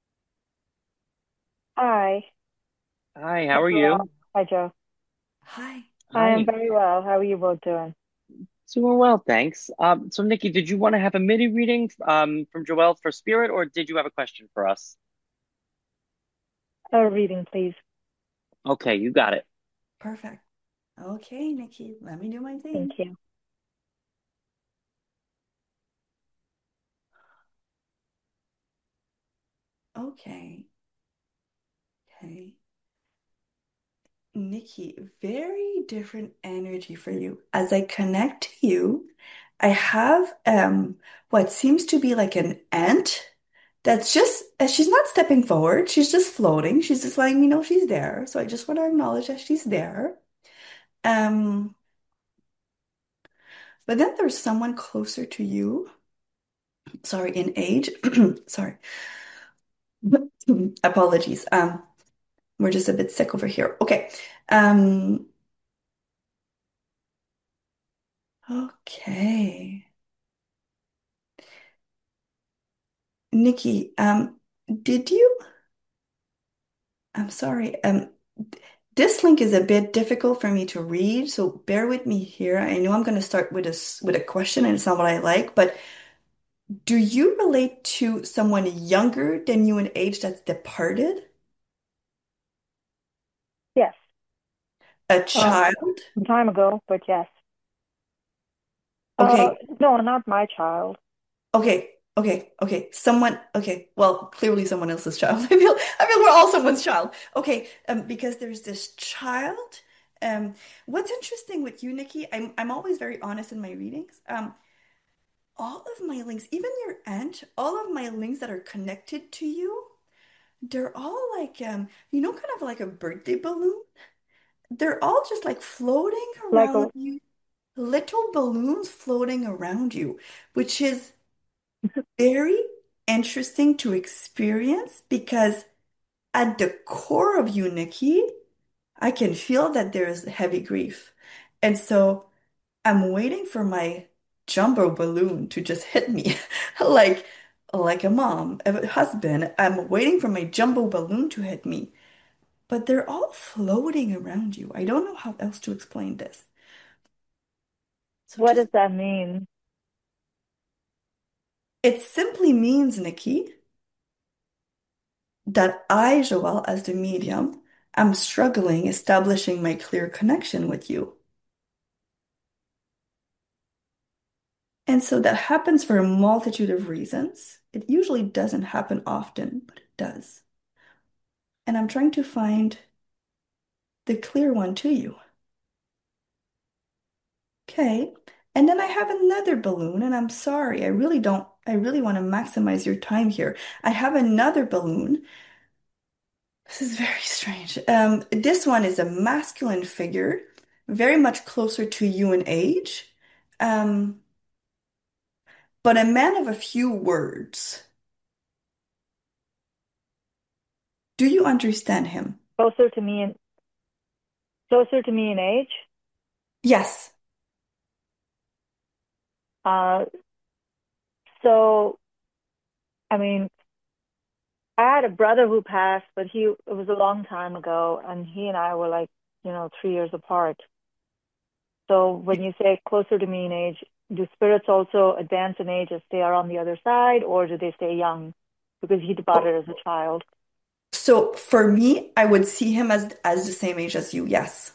Hi. Hi, how are Hello. you? Hi, Joe. Hi. I am Hi. very well. How are you both doing? Doing well, thanks. Um, so Nikki, did you want to have a mini reading um from Joelle for Spirit, or did you have a question for us? A reading, please. Okay, you got it. Perfect. Okay, Nikki, let me do my Thank thing. you. Okay. Okay. Nikki, very different energy for you. As I connect to you, I have um what seems to be like an ant that's just uh, she's not stepping forward, she's just floating. She's just letting me know she's there. So I just want to acknowledge that she's there. Um, but then there's someone closer to you, sorry, in age. Sorry. Apologies. Um, we're just a bit sick over here. Okay. Um, okay. Nikki, um, did you? I'm sorry. Um, this link is a bit difficult for me to read, so bear with me here. I know I'm going to start with a s- with a question, and it's not what I like, but do you relate to someone younger than you in age that's departed? Yes. A Um, child? some time ago, but yes. Uh, Okay, no, not my child. okay, okay, okay. Someone, okay. Well, clearly someone else's child. I feel, I feel we're all someone's child. Okay, um, because there's this child. Um, what's interesting with you, Nikki, I'm I'm always very honest in my readings. Um, all of my links, even your aunt, all of my links that are connected to you, they're all like um, you know, kind of like a birthday balloon. They're all just like floating Like a, around you, little balloons floating around you, which is very interesting to experience because at the core of you, Nikki, I can feel that there is heavy grief. And so I'm waiting for my jumbo balloon to just hit me like like a mom, a husband. I'm waiting for my jumbo balloon to hit me, but they're all floating around you. I don't know how else to explain this. So what just does that mean? it simply means, Nikki, that I, Joelle, as the medium, I'm struggling establishing my clear connection with you. And so that happens for a multitude of reasons. It usually doesn't happen often, but it does. And I'm trying to find the clear one to you. Okay. And then I have another balloon, and I'm sorry, I really don't, I really want to maximize your time here. I have another balloon. This is very strange. Um, this one is a masculine figure, very much closer to you in age, um, but a man of a few words. Do you understand him? Closer to me in closer to me in age. Yes. Uh, so I mean, I had a brother who passed, but he it was a long time ago, and he and I were like, you know, three years apart. So when you say closer to me in age, do spirits also advance in age as they are on the other side, or do they stay young? Because he departed as a child. So for me, I would see him as as the same age as you. Yes.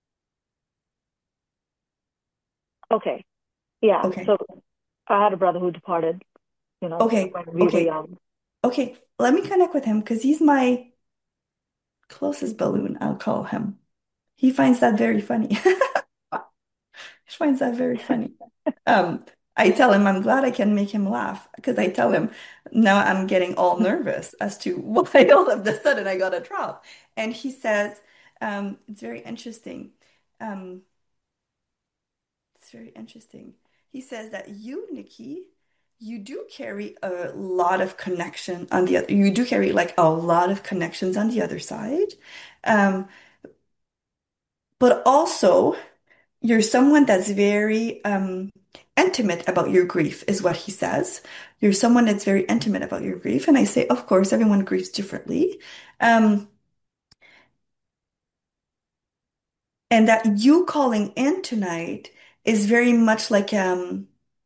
Okay. Yeah. Okay. So I had a brother who departed, you know, Okay. when we were Okay. young. Okay. Let me connect with him because he's my closest balloon, I'll call him. He finds that very funny. He finds that very funny. Um, I tell him I'm glad I can make him laugh because I tell him now I'm getting all nervous as to why all of a sudden I got a drop. And he says, um, it's very interesting. Um, it's very interesting. He says that you, Nikki, you do carry a lot of connection on the other, you do carry like a lot of connections on the other side. Um, but also you're someone that's very um, intimate about your grief, is what he says. You're someone that's very intimate about your grief. And I say, of course, everyone grieves differently. Um, and that you calling in tonight is very much like um,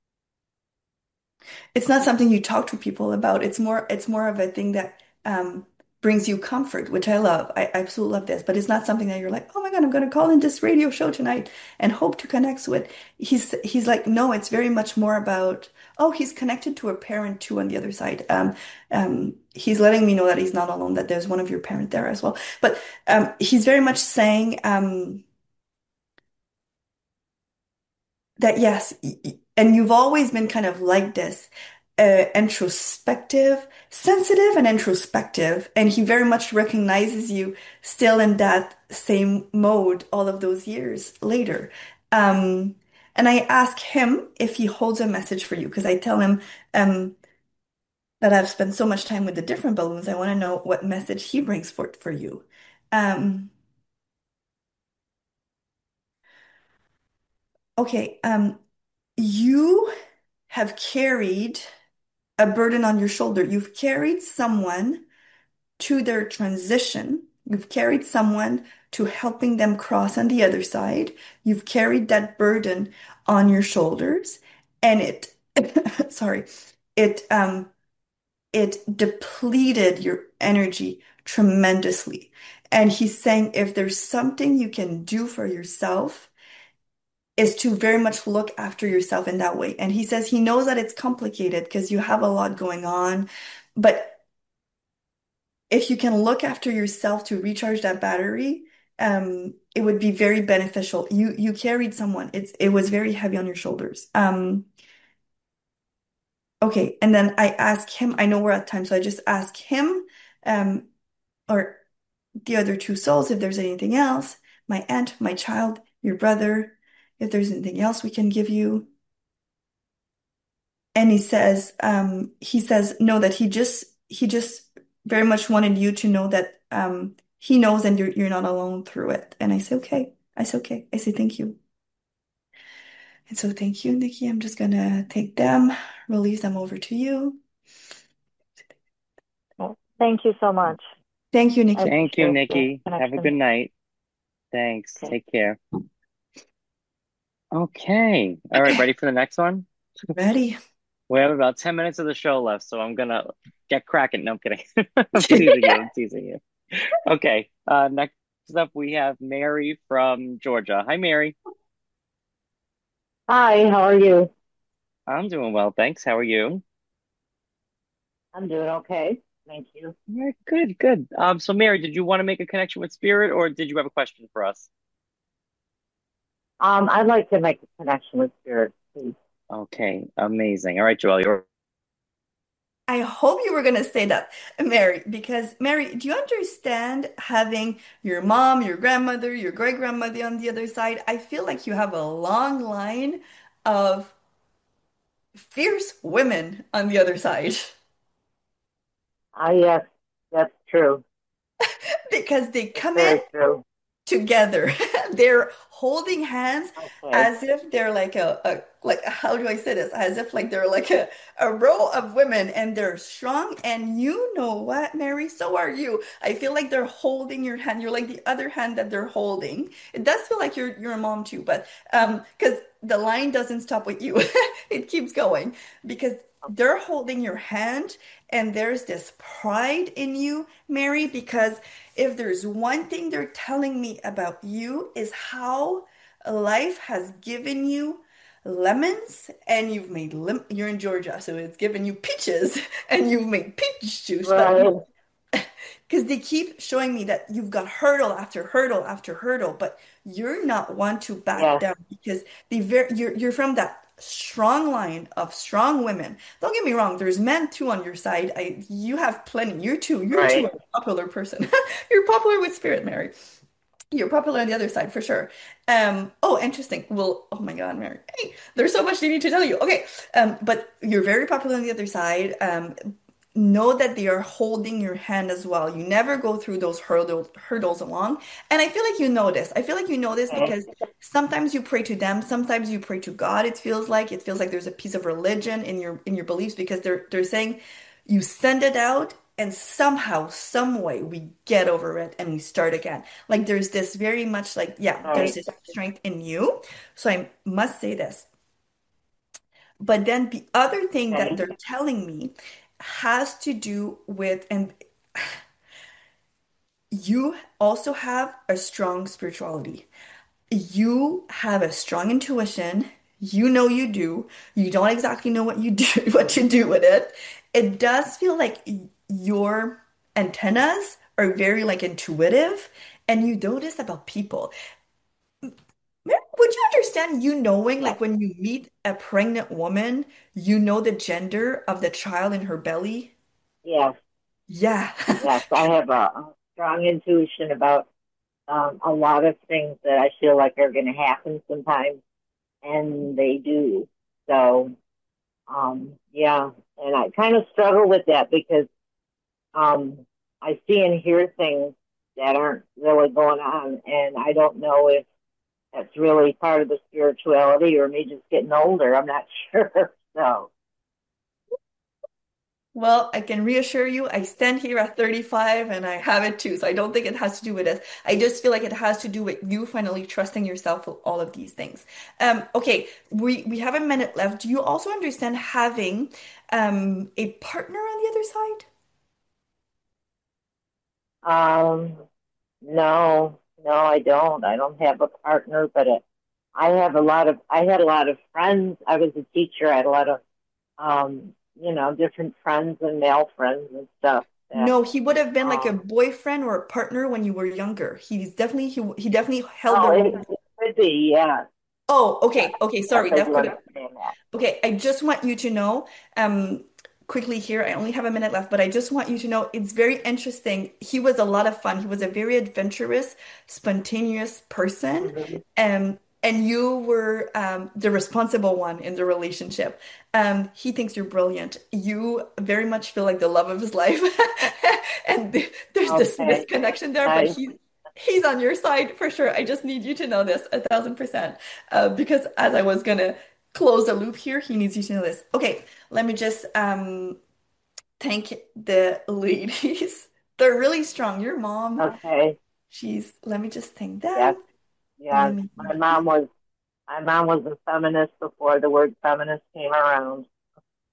it's not something you talk to people about. It's more it's more of a thing that um brings you comfort, which I love. I absolutely love this, but it's not something that you're like, oh my God, I'm going to call in this radio show tonight and hope to connect with. He's he's like, no, it's very much more about, oh, he's connected to a parent too on the other side. Um, um, he's letting me know that he's not alone, that there's one of your parent there as well. But um, he's very much saying um that yes, y- y- and you've always been kind of like this, uh, introspective, sensitive and introspective, and he very much recognizes you still in that same mode all of those years later. Um, and I ask him if he holds a message for you because I tell him um, that I've spent so much time with the different balloons. I want to know what message he brings forth for you. Um, okay, um, you have carried a burden on your shoulder. You've carried someone to their transition. You've carried someone to helping them cross on the other side. You've carried that burden on your shoulders, and it, sorry, it um it depleted your energy tremendously. And he's saying if there's something you can do for yourself, is to very much look after yourself in that way. And he says he knows that it's complicated because you have a lot going on, but if you can look after yourself to recharge that battery, um, it would be very beneficial. You you carried someone. It's it was very heavy on your shoulders. Um, okay, and then I ask him, I know we're at time, so I just ask him, um, or the other two souls if there's anything else, my aunt, my child, your brother, if there's anything else we can give you. And he says, um, he says no, that he just he just very much wanted you to know that um he knows and you're you're not alone through it. And I say, okay. I say, okay. I say thank you. And so thank you, Nikki. I'm just gonna take them, release them over to you. Well, thank you so much. Thank you, I Nikki. Thank you, appreciate the Nikki. Have a good connection. night. Thanks. Okay. Take care. Okay. All right. Ready for the next one? Ready? We have about ten minutes of the show left, so I'm gonna get cracking. No, I'm kidding. I'm teasing you. I'm teasing you. Okay. Uh, next up, we have Mary from Georgia. Hi, Mary. Hi, how are you? I'm doing well, thanks. How are you? I'm doing okay. Thank you. Yeah, good, good. Um, so Mary, did you want to make a connection with Spirit, or did you have a question for us? Um, I'd like to make a connection with spirit, please. Okay, amazing. All right, Joelle, you're I hope you were going to say that, Mary, because Mary, do you understand having your mom, your grandmother, your great grandmother on the other side? I feel like you have a long line of fierce women on the other side Ah, yes, that's true. because they That's come in very true. together. They're holding hands Okay. as if they're like a, a like how do I say this? As if like they're like a, a row of women and they're strong. And you know what, Mary? So are you. I feel like they're holding your hand. You're like the other hand that they're holding. It does feel like you're you're a mom too, but um, because the line doesn't stop with you. It keeps going because they're holding your hand and there's this pride in you, Mary, because if there's one thing they're telling me about you is how life has given you lemons and you've made lim you're in Georgia, so it's given you peaches and you've made peach juice, but Right. because they keep showing me that you've got hurdle after hurdle after hurdle, but you're not one to back Yes. down because they very you're you're from that strong line of strong women. Don't get me wrong, there's men too on your side. I you have plenty. You too, you too Right. are a popular person. You're popular with Spirit, Mary. You're popular on the other side for sure. Um, oh, interesting. Well, oh my God, Mary. Hey, there's so much they need to tell you. Okay. Um, but you're very popular on the other side. Um, know that they are holding your hand as well. You never go through those hurdles hurdles along. And I feel like you know this. I feel like you know this Okay. because sometimes you pray to them, sometimes you pray to God, it feels like. It feels like there's a piece of religion in your in your beliefs because they're they're saying you send it out and somehow, some way we get over it and we start again. Like there's this very much like, yeah, there's Right. this strength in you. So I must say this. But then the other thing that Okay. they're telling me has to do with, and you also have a strong spirituality. You have a strong intuition. You know you do. You don't exactly know what you do, what to do with it. It does feel like y- your antennas are very like intuitive, and you know this about people. Mary, would you understand you knowing Yes. like when you meet a pregnant woman, you know the gender of the child in her belly? Yes. Yeah. Yes. I have a, a strong intuition about um, a lot of things that I feel like are going to happen sometimes, and they do. So, um, yeah. And I kind of struggle with that because um, I see and hear things that aren't really going on, and I don't know if that's really part of the spirituality or me just getting older. I'm not sure. So, Well, I can reassure you, I stand here at thirty-five and I have it too. So I don't think it has to do with it. I just feel like it has to do with you finally trusting yourself with all of these things. Um, okay, we we have a minute left. Do you also understand having um a partner on the other side? um, no, no, I don't. I don't have a partner, but it, I have a lot of. I had a lot of friends. I was a teacher. I had a lot of, um, you know, different friends and male friends and stuff. That, No, he would have been like a um, boyfriend or a partner when you were younger. He's definitely he he definitely held the oh, it, role. it could be. Yeah, Oh, yes, okay, okay, yes, sorry. I That do could have understand that. Okay, I just want you to know, um, quickly here, I only have a minute left, but I just want you to know it's very interesting. He was a lot of fun. He was a very adventurous, spontaneous person. Hmm. Um, and you were um, the responsible one in the relationship. Um, he thinks you're brilliant. You very much feel like the love of his life. And th- there's this Okay, misconnection there, but nice. he he's on your side for sure. I just need you to know this a thousand percent. Uh, because as I was gonna close the loop here. He needs you to know this. Okay, let me just um thank the ladies. They're really strong. Your mom, Okay, she's let me just thank yes, them. Let yes. me My mom was. My mom was a feminist before the word feminist came around.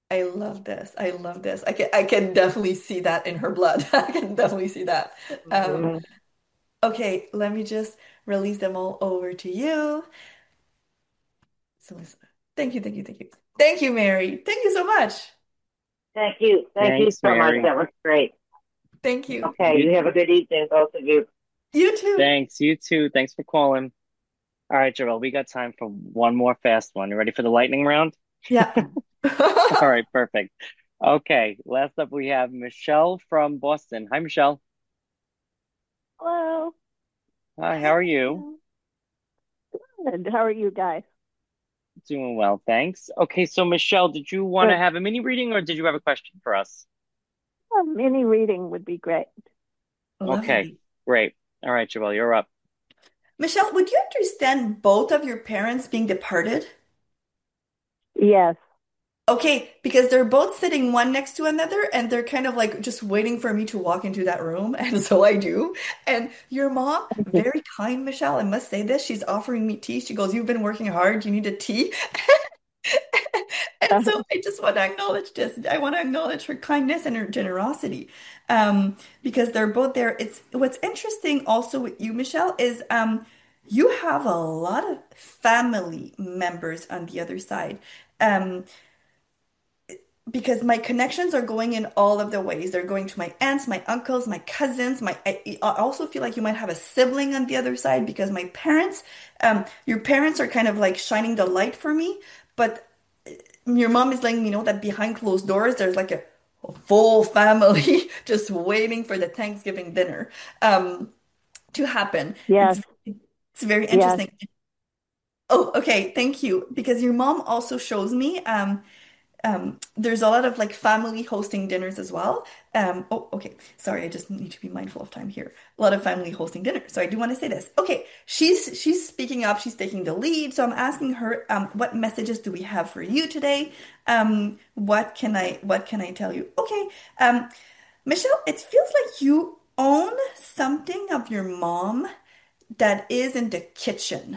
I love this. I love this. I can I can definitely see that in her blood. I can definitely see that. Um, Mhm. okay, let me just release them all over to you. So, thank you, thank you, thank you. Thank you, Mary. Thank you so much. Thank you. Thank you Thanks, so much. Mary. That was great. Thank you. Okay, You you have a good evening, both of you. You too. thanks. You too. Thanks for calling. All right, Joel, we got time for one more fast one. You ready for the lightning round? Yeah. All right, perfect. Okay, last up we have Michelle from Boston. Hi, Michelle. Hello. Hi, Hi, how are you? Michelle. Good. How are you guys? Doing well, thanks. Okay, so Michelle, did you want to Good. have a mini reading or did you have a question for us? A mini reading would be great. Okay, Lovely. great. All right, Joel, you're up. Michelle, would you understand both of your parents being departed? Yes. Okay, because they're both sitting one next to another and they're kind of like just waiting for me to walk into that room. And so I do. And your mom, very kind, Michelle, I must say this. She's offering me tea. She goes, "You've been working hard. You need a tea." And so I just want to acknowledge this. I want to acknowledge her kindness and her generosity. Um, because they're both there. It's what's interesting also with you, Michelle, is um you have a lot of family members on the other side. Um, because my connections are going in all of the ways. They're going to my aunts, my uncles, my cousins. My I, I also feel like you might have a sibling on the other side because my parents, um, your parents are kind of like shining the light for me, but your mom is letting me know that behind closed doors, there's like a, a full family just waiting for the Thanksgiving dinner um, to happen. Yes. It's it's very Yes. interesting. Oh, okay, thank you. Because your mom also shows me um, um, there's a lot of like family hosting dinners as well. Um, oh, okay. Sorry, I just need to be mindful of time here. A lot of family hosting dinners. So I do want to say this. Okay, she's she's speaking up. She's taking the lead. So I'm asking her, um, what messages do we have for you today? Um, what can I what can I tell you? Okay, um, Michelle, it feels like you own something of your mom that is in the kitchen.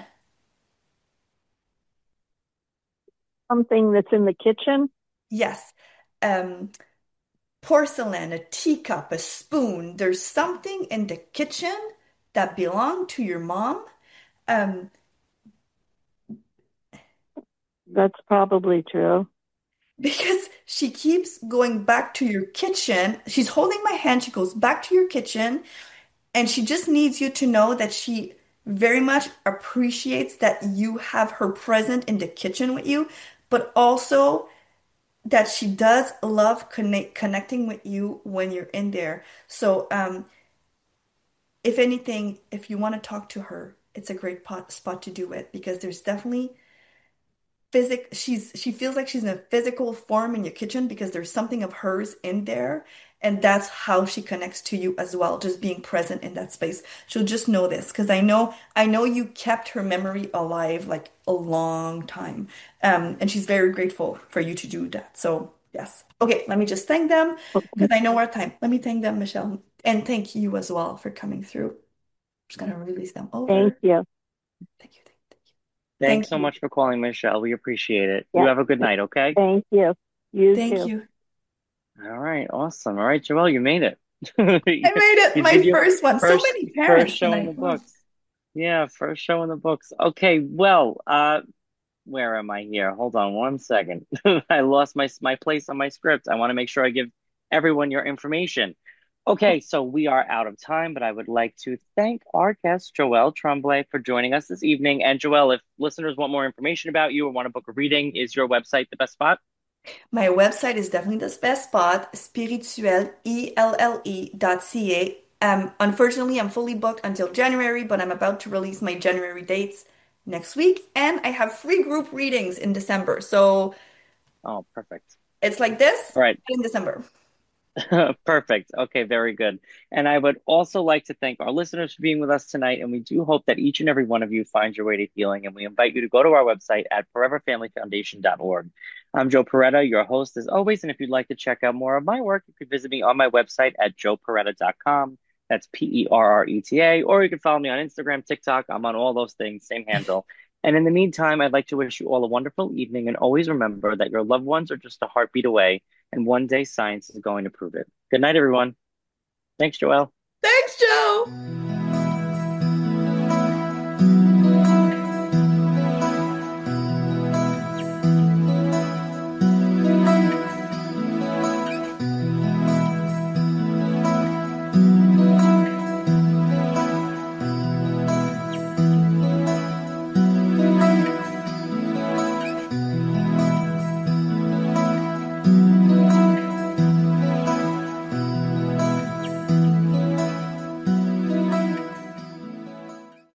Something that's in the kitchen. Yes. Um, porcelain, a teacup, a spoon. There's something in the kitchen that belonged to your mom. Um, That's probably true. because she keeps going back to your kitchen. She's holding my hand. She goes back to your kitchen, and she just needs you to know that she very much appreciates that you have her present in the kitchen with you, but also that she does love connect connecting with you when you're in there. So, um, if anything, if you want to talk to her, it's a great pot, spot to do it because there's definitely physic she's she feels like she's in a physical form in your kitchen because there's something of hers in there, and that's how she connects to you as well, just being present in that space. She'll just know this because I know I know you kept her memory alive like a long time. Um, and she's very grateful for you to do that. So yes. Okay, let me just thank them because I know our time. Let me thank them, Michelle, and thank you as well for coming through. Just gonna release them Thank over. you. Thank you, thank you, Thanks thank so you, much for calling, Michelle. We appreciate it. You Yeah. have a good night, okay? Thank you. You thank too. you. All right, awesome. All right, Joel, you made it. I made it, You did my your first one. So first many first parents show in tonight. the Wow. books. Yeah, first show in the books. Okay, well, uh, where am I here? Hold on one second. I lost my my place on my script. I want to make sure I give everyone your information. Okay, so we are out of time, but I would like to thank our guest, Joelle Tremblay, for joining us this evening. And Joelle, if listeners want more information about you or want to book a reading, is your website the best spot? My website is definitely the best spot, spirituelle, E L L E dot C A. Um, unfortunately, I'm fully booked until January, but I'm about to release my January dates next week, and I have free group readings in December. So Oh, perfect. it's like this, All right. but in December. Perfect. Okay, very good. And I would also like to thank our listeners for being with us tonight. And we do hope that each and every one of you finds your way to healing. And we invite you to go to our website at forever family foundation dot org. I'm Joe Peretta, your host as always. And if you'd like to check out more of my work, you could visit me on my website at joe peretta dot com. That's P E R R E T A. Or you can follow me on Instagram, TikTok. I'm on all those things, same handle. And in the meantime, I'd like to wish you all a wonderful evening and always remember that your loved ones are just a heartbeat away, and one day science is going to prove it. Good night, everyone. Thanks, Joelle. Thanks, Joe.